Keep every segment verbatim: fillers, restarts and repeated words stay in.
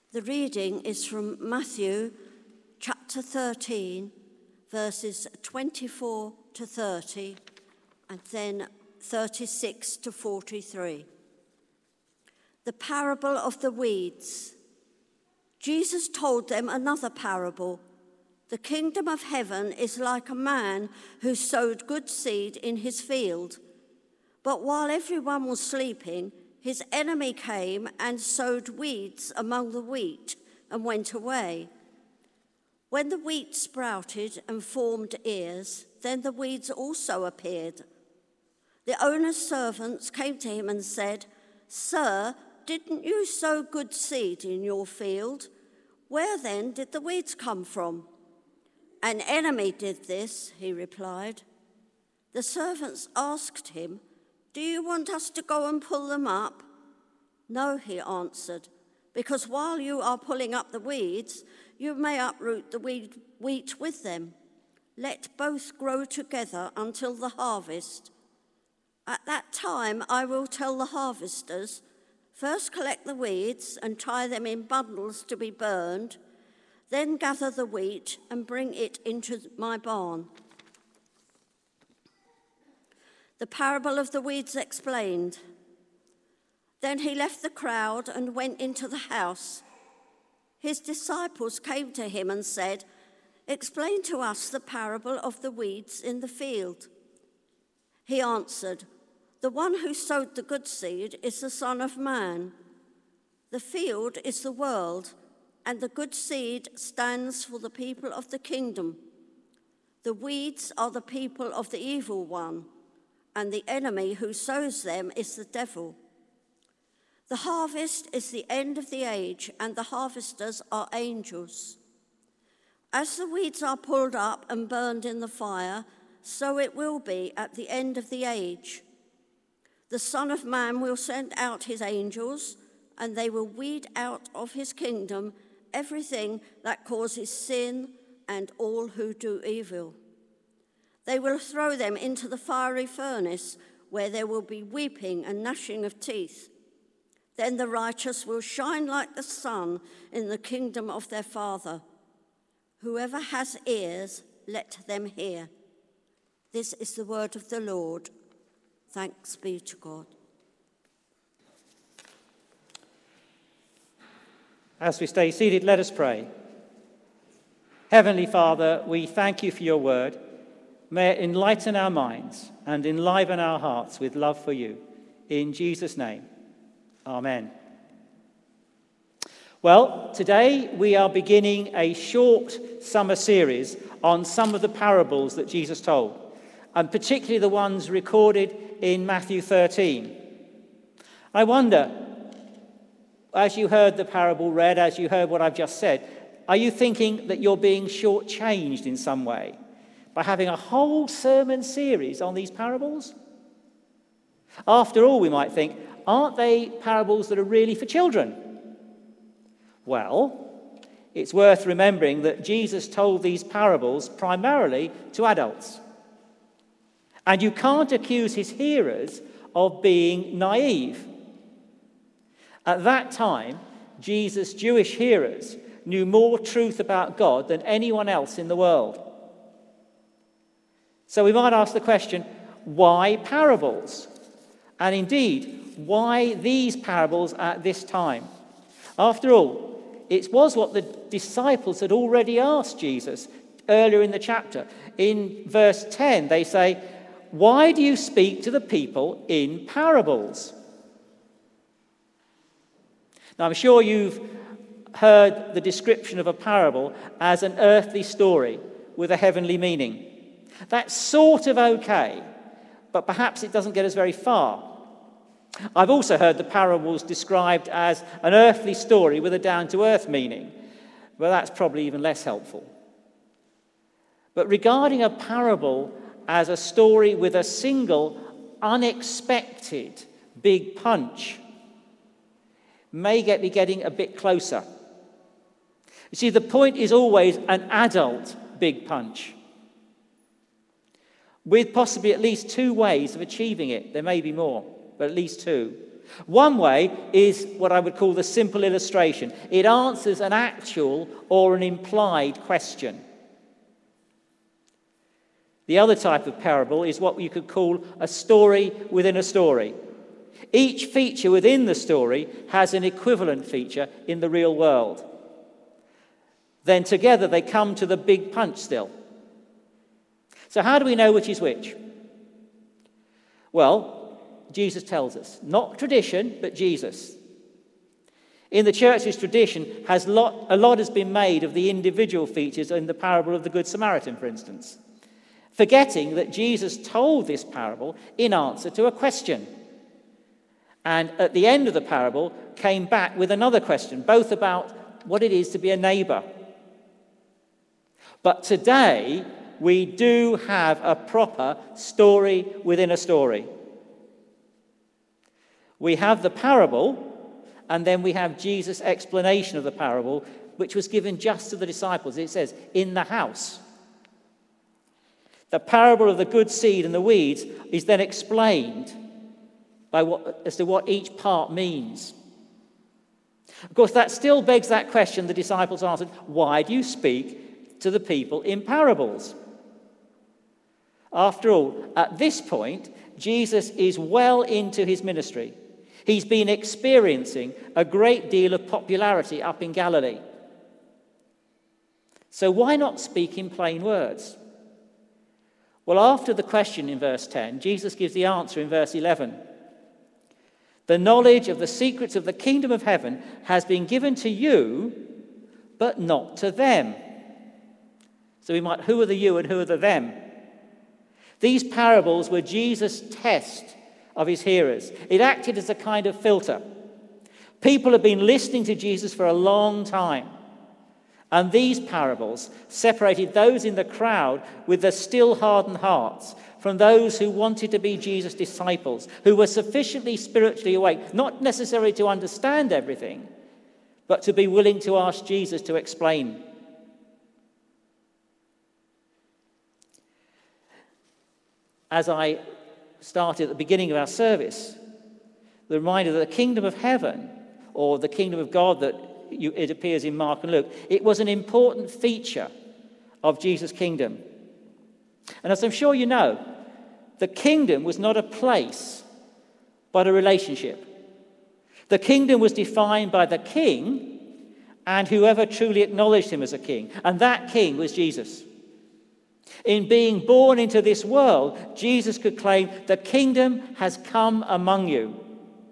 The reading is from Matthew chapter thirteen, verses twenty-four to thirty, and then thirty-six to forty-three. The parable of the weeds. Jesus told them another parable. The kingdom of heaven is like a man who sowed good seed in his field. But while everyone was sleeping, his enemy came and sowed weeds among the wheat and went away. When the wheat sprouted and formed ears, then the weeds also appeared. The owner's servants came to him and said, "Sir, didn't you sow good seed in your field? Where then did the weeds come from?" "An enemy did this," he replied. The servants asked him, "Do you want us to go and pull them up?" "No," he answered, "because while you are pulling up the weeds, you may uproot the weed, wheat with them. Let both grow together until the harvest. At that time I will tell the harvesters, first collect the weeds and tie them in bundles to be burned, then gather the wheat and bring it into my barn." The parable of the weeds explained. Then he left the crowd and went into the house. His disciples came to him and said, "Explain to us the parable of the weeds in the field." He answered, "The one who sowed the good seed is the Son of Man. The field is the world, and the good seed stands for the people of the kingdom. The weeds are the people of the evil one, and the enemy who sows them is the devil. The harvest is the end of the age, and the harvesters are angels. As the weeds are pulled up and burned in the fire, so it will be at the end of the age. The Son of Man will send out his angels, and they will weed out of his kingdom everything that causes sin and all who do evil. They will throw them into the fiery furnace, where there will be weeping and gnashing of teeth. Then the righteous will shine like the sun in the kingdom of their Father. Whoever has ears, let them hear." This is the word of the Lord. Thanks be to God. As we stay seated, let us pray. Heavenly Father, we thank you for your word. May it enlighten our minds and enliven our hearts with love for you. In Jesus' name, amen. Well, today we are beginning a short summer series on some of the parables that Jesus told, and particularly the ones recorded in Matthew thirteen. I wonder, as you heard the parable read, as you heard what I've just said, are you thinking that you're being shortchanged in some way by having a whole sermon series on these parables? After all, we might think, aren't they parables that are really for children? Well, it's worth remembering that Jesus told these parables primarily to adults. And you can't accuse his hearers of being naive. At that time, Jesus' Jewish hearers knew more truth about God than anyone else in the world. So we might ask the question, why parables? And indeed, why these parables at this time? After all, it was what the disciples had already asked Jesus earlier in the chapter. In verse ten, they say, "Why do you speak to the people in parables?" Now, I'm sure you've heard the description of a parable as an earthly story with a heavenly meaning. That's sort of okay, but perhaps it doesn't get us very far. I've also heard the parables described as an earthly story with a down-to-earth meaning. Well, that's probably even less helpful. But regarding a parable as a story with a single, unexpected big punch may get me getting a bit closer. You see, the point is always an adult big punch, with possibly at least two ways of achieving it. There may be more, but at least two. One way is what I would call the simple illustration. It answers an actual or an implied question. The other type of parable is what you could call a story within a story. Each feature within the story has an equivalent feature in the real world. Then together they come to the big punch still. So how do we know which is which? Well, Jesus tells us. Not tradition, but Jesus. In the church's tradition, has lot, a lot has been made of the individual features in the parable of the Good Samaritan, for instance, forgetting that Jesus told this parable in answer to a question. And at the end of the parable, came back with another question, both about what it is to be a neighbour. But today, we do have a proper story within a story. We have the parable, and then we have Jesus' explanation of the parable, which was given just to the disciples. It says, in the house. The parable of the good seed and the weeds is then explained by what, as to what each part means. Of course, that still begs that question the disciples answered, why do you speak to the people in parables? After all, at this point, Jesus is well into his ministry. He's been experiencing a great deal of popularity up in Galilee. So why not speak in plain words? Well, after the question in verse ten, Jesus gives the answer in verse eleven. The knowledge of the secrets of the kingdom of heaven has been given to you, but not to them. So we might, who are the you and who are the them? These parables were Jesus' test of his hearers. It acted as a kind of filter. People have been listening to Jesus for a long time. And these parables separated those in the crowd with the still hardened hearts from those who wanted to be Jesus' disciples, who were sufficiently spiritually awake, not necessarily to understand everything, but to be willing to ask Jesus to explain. As I started at the beginning of our service, the reminder that the kingdom of heaven, or the kingdom of God that you, it appears in Mark and Luke, it was an important feature of Jesus' kingdom. And as I'm sure you know, the kingdom was not a place, but a relationship. The kingdom was defined by the king and whoever truly acknowledged him as a king. And that king was Jesus. In being born into this world, Jesus could claim, the kingdom has come among you.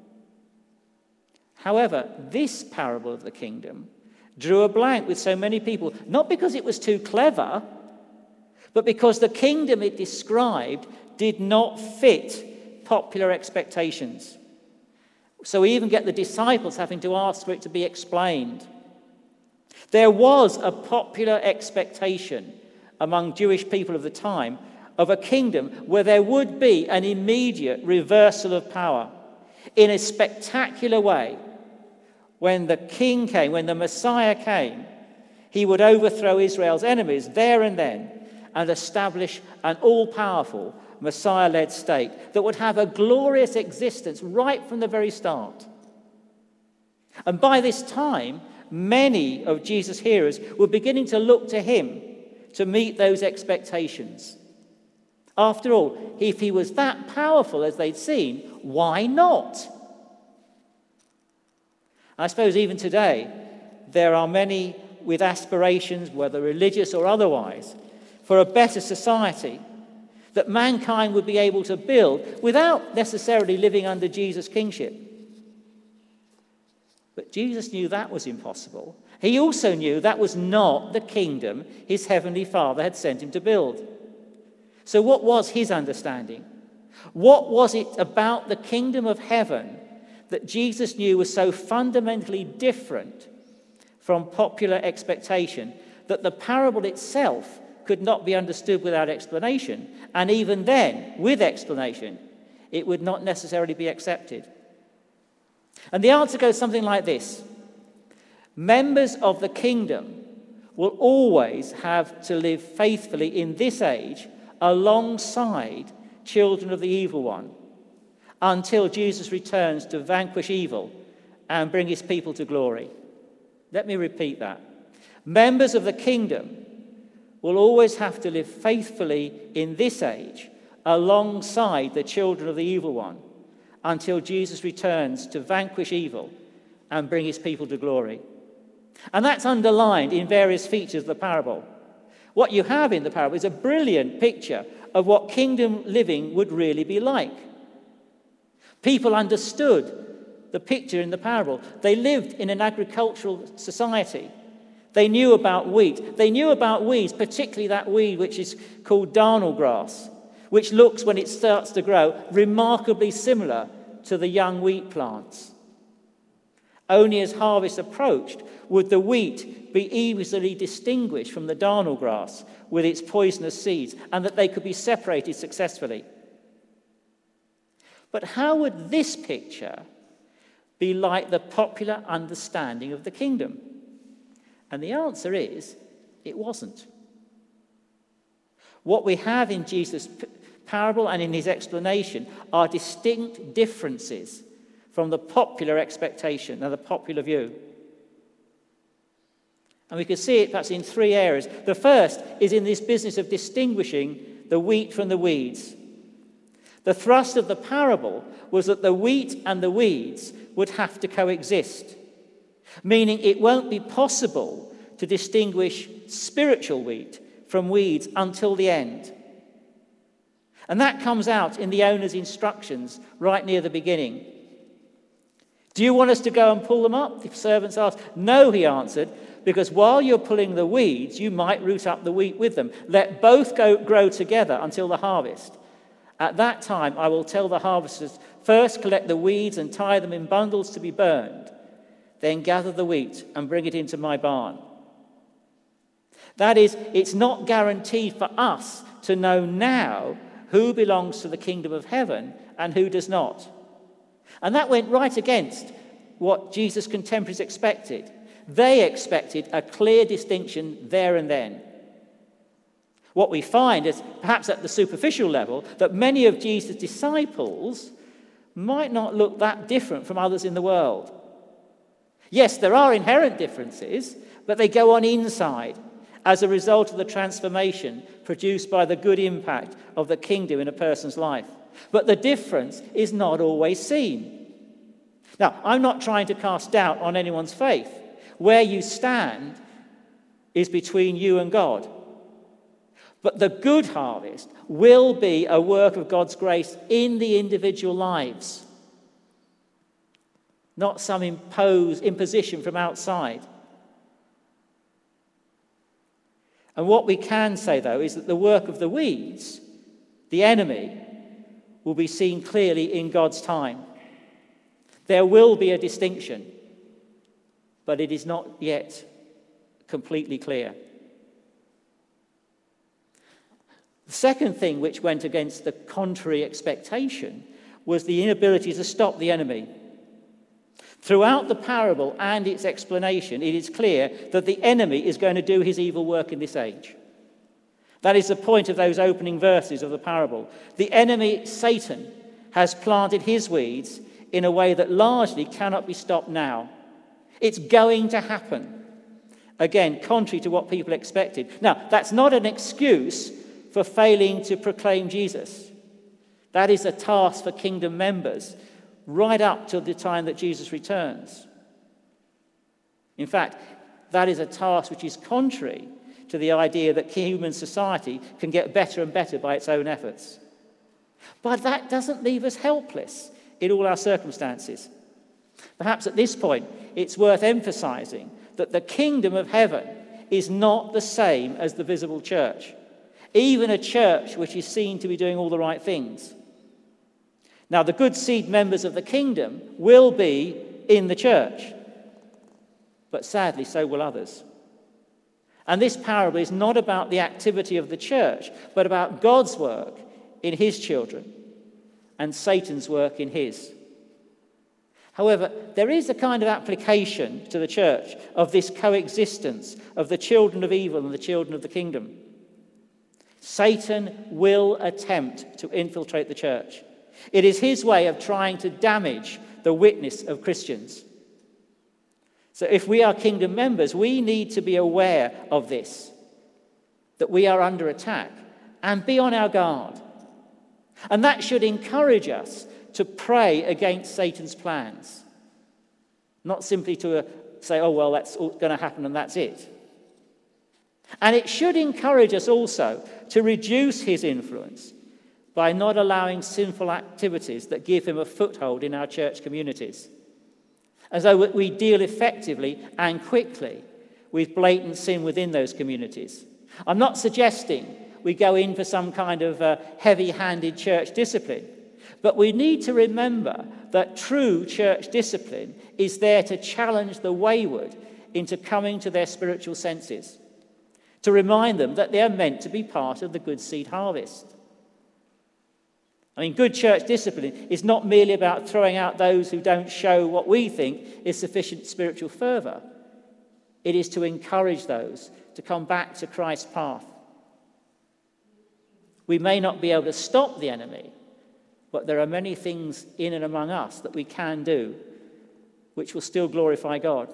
However, this parable of the kingdom drew a blank with so many people, not because it was too clever, but because the kingdom it described did not fit popular expectations. So we even get the disciples having to ask for it to be explained. There was a popular expectation among Jewish people of the time of a kingdom where there would be an immediate reversal of power in a spectacular way. When the king came, when the Messiah came, he would overthrow Israel's enemies there and then and establish an all-powerful Messiah-led state that would have a glorious existence right from the very start. And by this time, many of Jesus' hearers were beginning to look to him to meet those expectations. After all, if he was that powerful as they'd seen, why not? I suppose even today, there are many with aspirations, whether religious or otherwise, for a better society that mankind would be able to build without necessarily living under Jesus' kingship. But Jesus knew that was impossible. He also knew that was not the kingdom his heavenly Father had sent him to build. So what was his understanding? What was it about the kingdom of heaven that Jesus knew was so fundamentally different from popular expectation that the parable itself could not be understood without explanation, and even then, with explanation, it would not necessarily be accepted? And the answer goes something like this. Members of the kingdom will always have to live faithfully in this age alongside children of the evil one, until Jesus returns to vanquish evil and bring his people to glory. Let me repeat that. Members of the kingdom will always have to live faithfully in this age alongside the children of the evil one until Jesus returns to vanquish evil and bring his people to glory. And that's underlined in various features of the parable. What you have in the parable is a brilliant picture of what kingdom living would really be like. People understood the picture in the parable. They lived in an agricultural society. They knew about wheat. They knew about weeds, particularly that weed which is called darnel grass, which looks, when it starts to grow, remarkably similar to the young wheat plants. Only as harvest approached would the wheat be easily distinguished from the darnel grass with its poisonous seeds, and that they could be separated successfully. But how would this picture be like the popular understanding of the kingdom? And the answer is, it wasn't. What we have in Jesus' parable and in his explanation are distinct differences from the popular expectation and the popular view. And we can see it perhaps in three areas. The first is in this business of distinguishing the wheat from the weeds. The thrust of the parable was that the wheat and the weeds would have to coexist, meaning it won't be possible to distinguish spiritual wheat from weeds until the end. And that comes out in the owner's instructions right near the beginning. Do you want us to go and pull them up? The servants asked. No, he answered, because while you're pulling the weeds, you might root up the wheat with them. Let both go, grow together until the harvest. At that time, I will tell the harvesters, first collect the weeds and tie them in bundles to be burned, then gather the wheat and bring it into my barn. That is, it's not guaranteed for us to know now who belongs to the kingdom of heaven and who does not. And that went right against what Jesus' contemporaries expected. They expected a clear distinction there and then. What we find is, perhaps at the superficial level, that many of Jesus' disciples might not look that different from others in the world. Yes, there are inherent differences, but they go on inside as a result of the transformation produced by the good impact of the kingdom in a person's life. But the difference is not always seen. Now, I'm not trying to cast doubt on anyone's faith. Where you stand is between you and God. But the good harvest will be a work of God's grace in the individual lives, not some impose, imposition from outside. And what we can say, though, is that the work of the weeds, the enemy, will be seen clearly in God's time. There will be a distinction, but it is not yet completely clear. The second thing which went against the contrary expectation was the inability to stop the enemy. Throughout the parable and its explanation, it is clear that the enemy is going to do his evil work in this age. That is the point of those opening verses of the parable. The enemy, Satan, has planted his weeds in a way that largely cannot be stopped now. It's going to happen. Again, contrary to what people expected. Now, that's not an excuse for failing to proclaim Jesus. That is a task for kingdom members right up till the time that Jesus returns. In fact, that is a task which is contrary to the idea that human society can get better and better by its own efforts. But that doesn't leave us helpless in all our circumstances. Perhaps at this point, it's worth emphasizing that the kingdom of heaven is not the same as the visible church, even a church which is seen to be doing all the right things. Now, the good seed members of the kingdom will be in the church, but sadly, so will others. And this parable is not about the activity of the church, but about God's work in his children and Satan's work in his. However, there is a kind of application to the church of this coexistence of the children of evil and the children of the kingdom. Satan will attempt to infiltrate the church. It is his way of trying to damage the witness of Christians. So if we are kingdom members, we need to be aware of this, that we are under attack, and be on our guard. And that should encourage us to pray against Satan's plans, not simply to uh, say, oh, well, that's going to happen and that's it. And it should encourage us also to reduce his influence by not allowing sinful activities that give him a foothold in our church communities, as though we deal effectively and quickly with blatant sin within those communities. I'm not suggesting we go in for some kind of uh, heavy-handed church discipline, but we need to remember that true church discipline is there to challenge the wayward into coming to their spiritual senses, to remind them that they are meant to be part of the good seed harvest. I mean, good church discipline is not merely about throwing out those who don't show what we think is sufficient spiritual fervour. It is to encourage those to come back to Christ's path. We may not be able to stop the enemy, but there are many things in and among us that we can do which will still glorify God.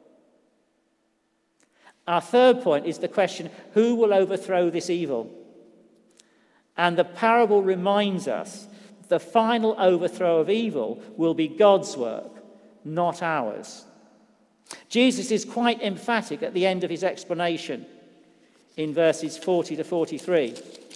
Our third point is the question, who will overthrow this evil? And the parable reminds us the final overthrow of evil will be God's work, not ours. Jesus is quite emphatic at the end of his explanation in verses forty to forty-three.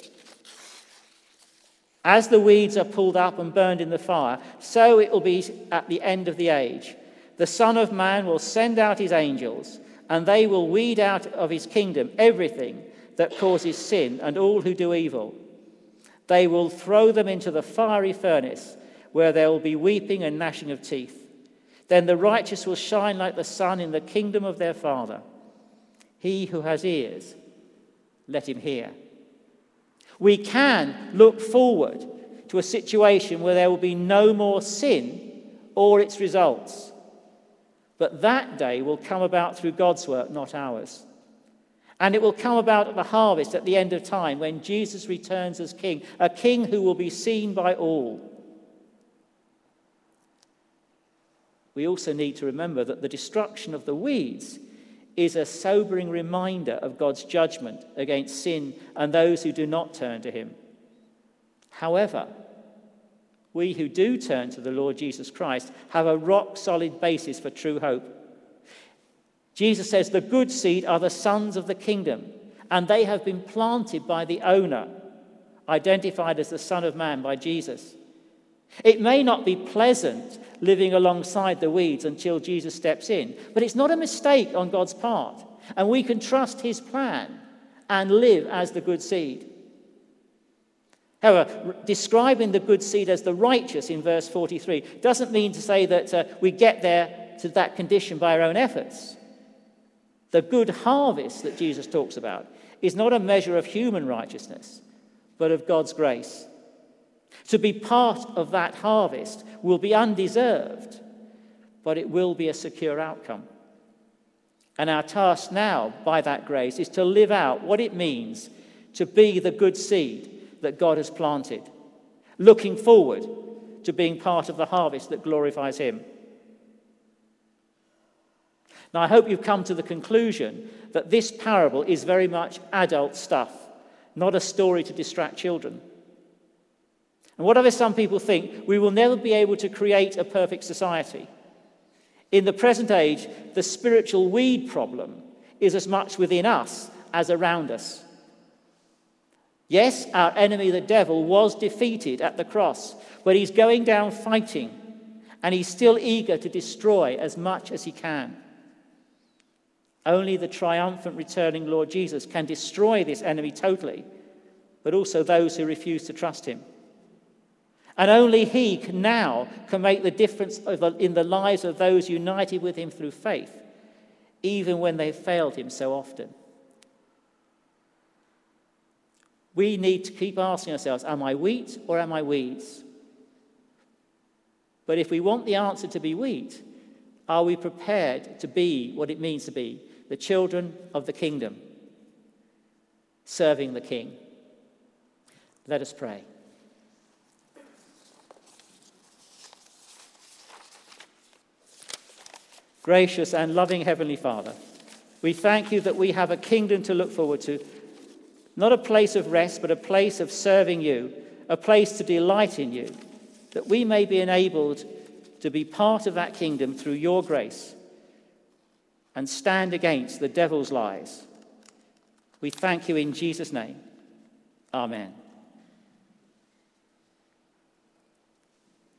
As the weeds are pulled up and burned in the fire, so it will be at the end of the age. The Son of Man will send out his angels, and they will weed out of his kingdom everything that causes sin and all who do evil. They will throw them into the fiery furnace, where there will be weeping and gnashing of teeth. Then the righteous will shine like the sun in the kingdom of their Father. He who has ears, let him hear. We can look forward to a situation where there will be no more sin or its results. But that day will come about through God's work, not ours. And it will come about at the harvest at the end of time when Jesus returns as king, a king who will be seen by all. We also need to remember that the destruction of the weeds is a sobering reminder of God's judgment against sin and those who do not turn to him. However, we who do turn to the Lord Jesus Christ have a rock-solid basis for true hope. Jesus says the good seed are the sons of the kingdom, and they have been planted by the owner, identified as the Son of Man by Jesus. It may not be pleasant living alongside the weeds until Jesus steps in, but it's not a mistake on God's part, and we can trust his plan and live as the good seed. However, describing the good seed as the righteous in verse forty-three doesn't mean to say that uh, we get there to that condition by our own efforts. The good harvest that Jesus talks about is not a measure of human righteousness, but of God's grace. To be part of that harvest will be undeserved, but it will be a secure outcome. And our task now, by that grace, is to live out what it means to be the good seed that God has planted, looking forward to being part of the harvest that glorifies him. Now, I hope you've come to the conclusion that this parable is very much adult stuff, not a story to distract children. And whatever some people think, we will never be able to create a perfect society. In the present age, the spiritual weed problem is as much within us as around us. Yes, our enemy, the devil, was defeated at the cross, but he's going down fighting, and he's still eager to destroy as much as he can. Only the triumphant returning Lord Jesus can destroy this enemy totally, but also those who refuse to trust him. And only he can now can make the difference in the lives of those united with him through faith, even when they've failed him so often. We need to keep asking ourselves, am I wheat or am I weeds? But if we want the answer to be wheat, are we prepared to be what it means to be the children of the kingdom, serving the King? Let us pray. Gracious and loving Heavenly Father, we thank you that we have a kingdom to look forward to, not a place of rest, but a place of serving you, a place to delight in you, that we may be enabled to be part of that kingdom through your grace and stand against the devil's lies. We thank you in Jesus' name. Amen.